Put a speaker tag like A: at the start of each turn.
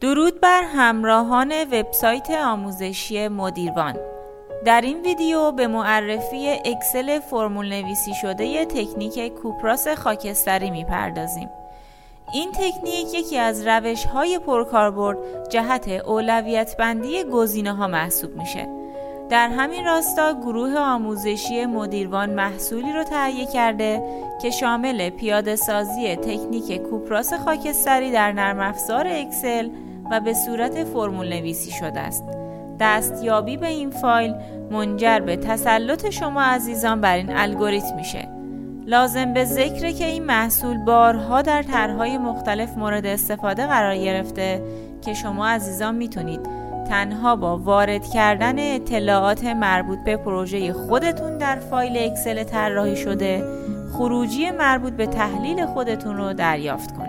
A: درود بر همراهان وبسایت آموزشی مدیروان. در این ویدیو به معرفی اکسل فرمول نویسی شده تکنیک کوپراس خاکستری میپردازیم. این تکنیک یکی از روش‌های پرکاربرد جهت اولویت بندی گزینه‌ها محسوب میشه. در همین راستا گروه آموزشی مدیروان محصولی رو تهیه کرده که شامل پیاده سازی تکنیک کوپراس خاکستری در نرم افزار اکسل و به صورت فرمول نویسی شده است. دستیابی به این فایل منجر به تسلط شما عزیزان بر این الگوریتم میشه. لازم به ذکره که این محصول بارها در طرح‌های مختلف مورد استفاده قرار گرفته که شما عزیزان میتونید تنها با وارد کردن اطلاعات مربوط به پروژه خودتون در فایل اکسل طراحی شده، خروجی مربوط به تحلیل خودتون رو دریافت کنید.